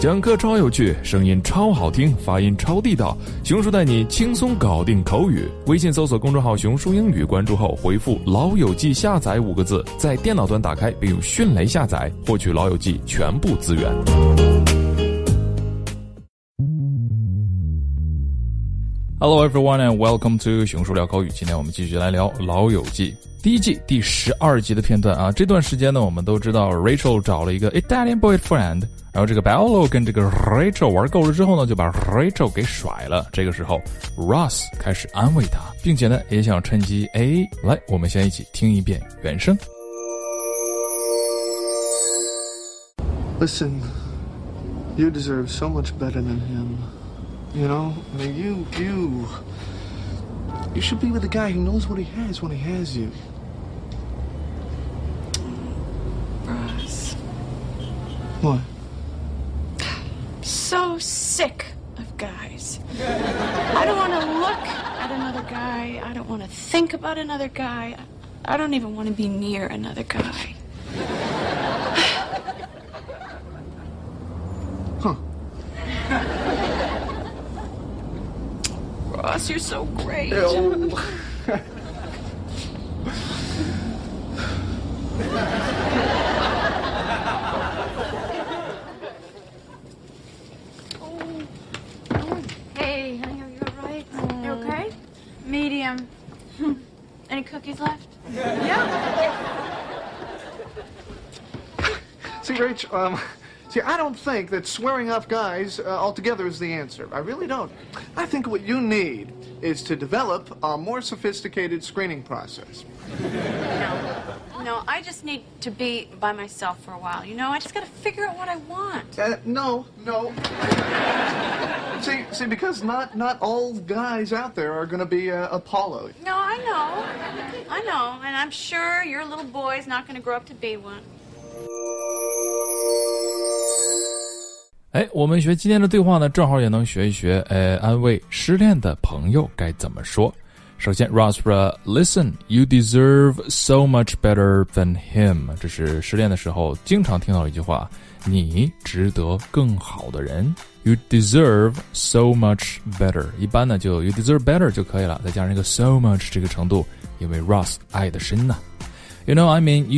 讲课超有趣，声音超好听，发音超地道，熊叔带你轻松搞定口语。微信搜索公众号熊叔英语，关注后回复老友记下载5个字，在电脑端打开并用迅雷下载，获取老友记全部资源。Hello everyone and welcome to 熊叔聊口语。今天我们继续来聊老友记第一季第12集的片段啊。这段时间呢，我们都知道 Rachel 找了一个 Italian boyfriend， 然后这个 Paolo 跟这个 Rachel 玩够了之后呢，就把 Rachel 给甩了。这个时候 Ross 开始安慰他，并且呢也想趁机来，我们先一起听一遍原声。 Listen, you deserve so much better than him.You know, I mean, you should be with a guy who knows what he has when he has you. Ross. What? So sick of guys. I don't want to look at another guy. I don't want to think about another guy. I don't even want to be near another guy. Ross, you're so great. Hey, honey, are you all right? You okay? Medium. Any cookies left? Yeah. See, Rach, I don't think that swearing off guys altogether is the answer. I really don't. I think what you need is to develop a more sophisticated screening process. No, I just need to be by myself for a while. You know, I just got to figure out what I want. No. See, because not all guys out there are going to be Apollo. No, I know. And I'm sure your little boy's not going to grow up to be one. 我们学今天的对话呢，正好也能学一学安慰失恋的朋友该怎么说。首先 Ross 说 Listen, you deserve so much better than him。 这是失恋的时候经常听到的一句话，你值得更好的人。 You deserve so much better， 一般呢就 you deserve better 就可以了，再加上一个 so much 这个程度，因为 Ross 爱得深呐。 You know, I mean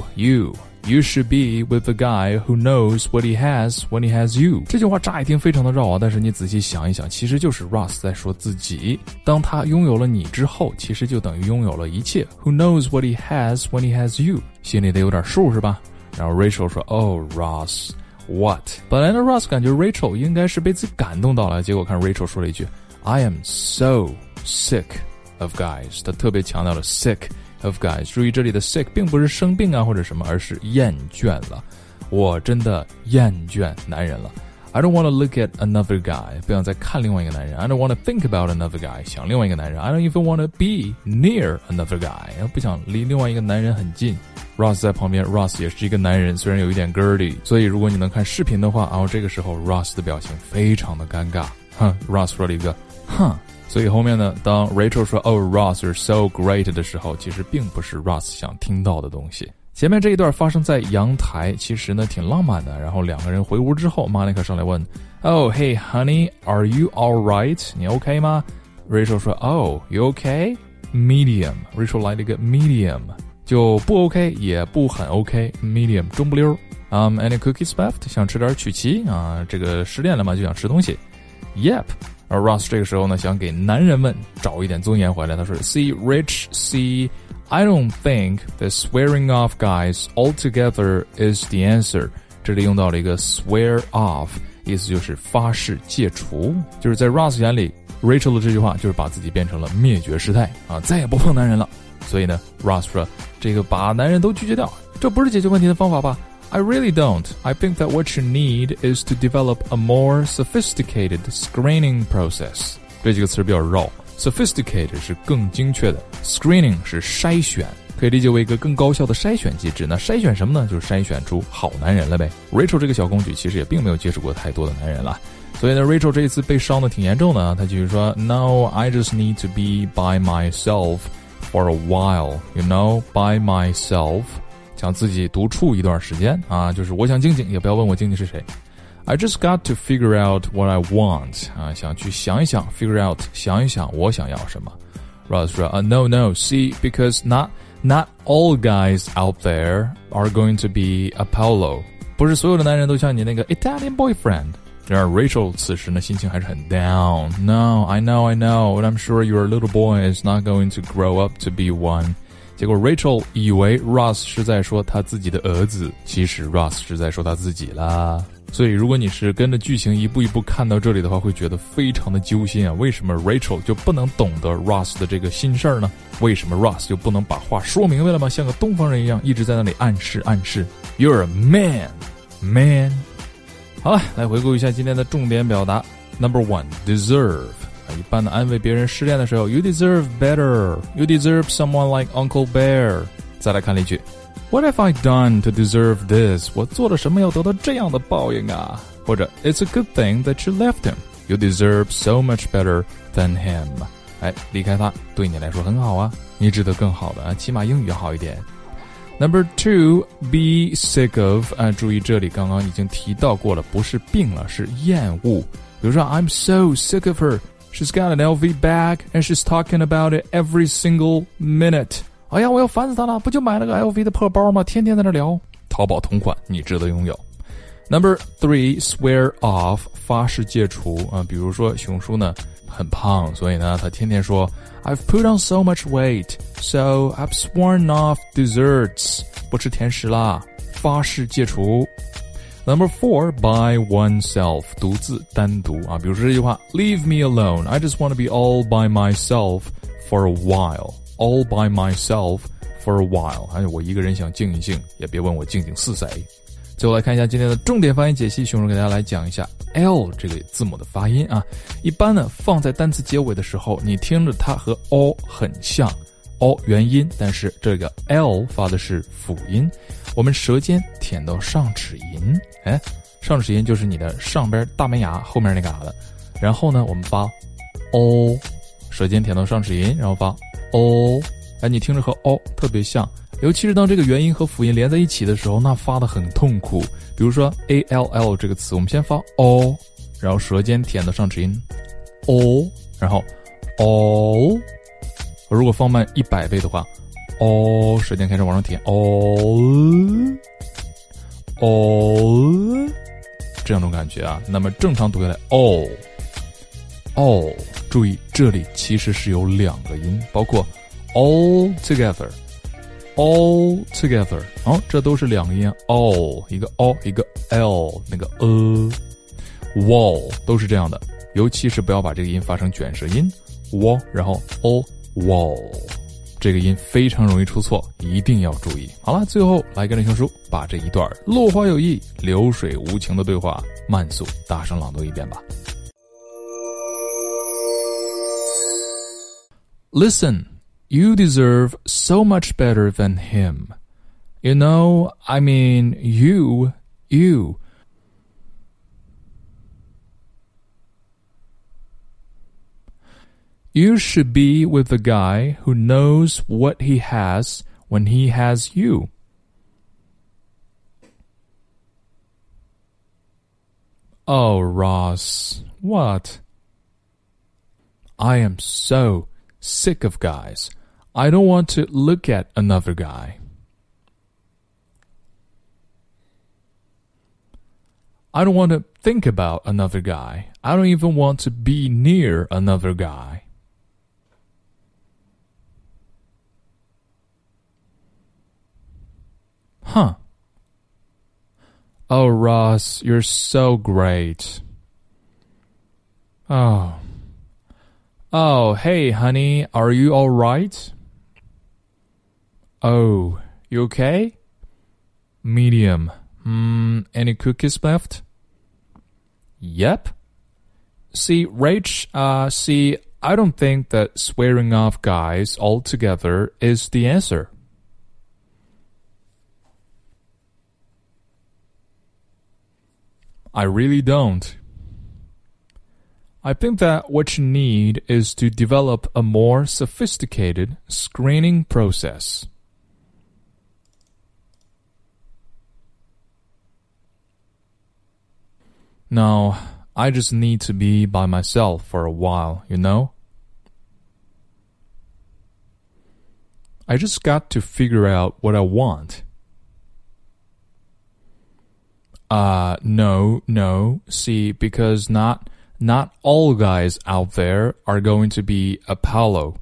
you should be with a guy who knows what he has when he has you。 这句话乍一听非常的绕啊，但是你仔细想一想，其实就是 Ross 在说自己，当他拥有了你之后，其实就等于拥有了一切。 Who knows what he has when he has you， 心里得有点数是吧？然后 Rachel 说 Oh Ross what。 本来呢 Ross 感觉 Rachel 应该是被自己感动到了，结果看 Rachel 说了一句 I am so sick of guys。 他特别强调了 sick of guys， 注意这里的 sick 并不是生病啊或者什么，而是厌倦了。我真的厌倦男人了。 I don't want to look at another guy， 不想再看另外一个男人。 I don't want to think about another guy， 想另外一个男人。 I don't even want to be near another guy， 不想离另外一个男人很近。 Ross 在旁边， Ross 也是一个男人，虽然有一点 girly， 所以如果你能看视频的话，然后这个时候 Ross 的表情非常的尴尬。Ross 说了一个所以后面呢，当 Rachel 说 Oh Ross you're so great 的时候，其实并不是 Ross 想听到的东西。前面这一段发生在阳台，其实呢挺浪漫的。然后两个人回屋之后， Monica 上来问 Oh hey honey are you alright， 你 OK 吗？ Rachel 说 Oh you OK medium， Rachel 来了一个 medium， 就不 OK 也不很 OK， medium 中不溜。Any cookies left， 想吃点曲奇啊，这个失恋了嘛，就想吃东西。 Yep。而 Ross 这个时候呢，想给男人们找一点尊严回来。他说 See Rich, see I don't think that swearing off guys altogether is the answer。 这里用到了一个 swear off， 意思就是发誓戒除，就是在 Ross 眼里 Rachel 的这句话就是把自己变成了灭绝师太啊，再也不碰男人了。所以呢 Ross 说这个把男人都拒绝掉，这不是解决问题的方法吧？ I really don't. I think that what you need is to develop a more sophisticated screening process. 这几个词比较绕， sophisticated 是更精确的， screening 是筛选，可以理解为一个更高效的筛选机制。那筛选什么呢？就是筛选出好男人了呗。 Rachel 这个小公举其实也并没有接触过太多的男人了，所以呢 Rachel 这一次被伤得挺严重的。她继续说 No, I just need to be by myself for a while. You know, by myself，想自己独处一段时间啊，就是我想静静，也不要问我静静是谁。 I just got to figure out what I want. 想去想一想 figure out 想一想我想要什么。Ross 说no, see, because not all guys out there are going to be Apollo. 不是所有的男人都像你那个 Italian boyfriend. 然而 Rachel 此时呢心情还是很 down. No, I know, and I'm sure your little boy is not going to grow up to be one. 结果 Rachel 以为 Ross 是在说他自己的儿子，其实 Ross 是在说他自己啦。所以如果你是跟着剧情一步一步看到这里的话，会觉得非常的揪心啊！为什么 Rachel 就不能懂得 Ross 的这个心事儿呢？为什么 Ross 就不能把话说明白了吗？像个东方人一样，一直在那里暗示。You're a man. 好了，来回顾一下今天的重点表达。Number 1, deserve. 一般的安慰别人失恋的时候 You deserve better. You deserve someone like Uncle Bear. 再来看例句 What have I done to deserve this? 我做了什么要得到这样的报应啊？或者 It's a good thing that you left him. You deserve so much better than him. 离开他对你来说很好啊，你值得更好的，起码英语要好一点。Number 2, be sick of. 注意这里刚刚已经提到过了，不是病了，是厌恶。比如说 I'm so sick of her. She's got an LV bag and she's talking about it every single minute. 哎呀，我要烦死她了，不就买了个 LV 的破包吗？天天在那聊。淘宝同款，你值得拥有。Number 3, swear off. 发誓戒除比如说熊叔呢很胖，所以呢他天天说 I've put on so much weight, so I've sworn off desserts. 不吃甜食啦，发誓戒除。Number 4, by oneself. 独自单独比如说这句话 Leave me alone. I just want to be all by myself for a while. All by myself for a while. 我一个人想静一静，也别问我静静是谁。最后来看一下今天的重点发音解析，熊叔给大家来讲一下 L 这个字母的发音一般呢放在单词结尾的时候，你听着它和 O 很像 O 元音，但是这个 L 发的是辅音，我们舌尖舔到上齿龈，上齿龈就是你的上边大门牙后面那嘎达，然后呢我们发 O， 舌尖舔到上齿龈，然后发 O， 你听着和 O 特别像，尤其是当这个元音和辅音连在一起的时候，那发得很痛苦。比如说 ALL 这个词，我们先发 O， 然后舌尖舔到上齿龈 O， 然后 O。如果放慢100倍的话 O， 舌尖开始往上舔 O， 这样种感觉那么正常读下来 O， 注意这里其实是有2个音，包括 all together， 这都是2个音all， 一个 O 一个 L， 那个wall 都是这样的，尤其是不要把这个音发成卷舌音 wall， 然后 wall， 这个音非常容易出错，一定要注意。好了，最后来跟着熊叔把这一段落花有意流水无情的对话慢速大声朗读一遍吧。Listen, you deserve so much better than him. You know, I mean, you. You should be with the guy who knows what he has when he has you. Oh, Ross, what? I am so sick of guys. I don't want to look at another guy. I don't want to think about another guy. I don't even want to be near another guy. Huh. Oh, Ross, you're so great. Oh, hey, honey, are you all right? Oh, you okay? Medium. Any cookies left? Yep. See, Rach, I don't think that swearing off guys altogether is the answer. I really don't. I think that what you need is to develop a more sophisticated screening process. No, I just need to be by myself for a while, you know? I just got to figure out what I want. No. See, because not all guys out there are going to be Apollo.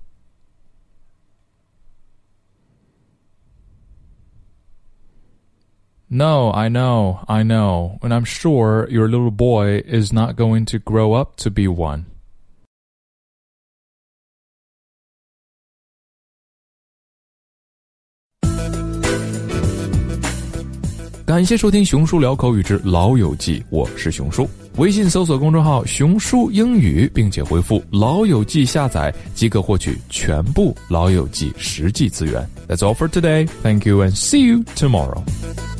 No, I know. And I'm sure your little boy is not going to grow up to be one. 感谢收听熊叔聊口语之老友记，我是熊叔。微信搜索公众号熊叔英语，并且回复老友记下载即可获取全部老友记实际资源。That's all for today. Thank you and see you tomorrow.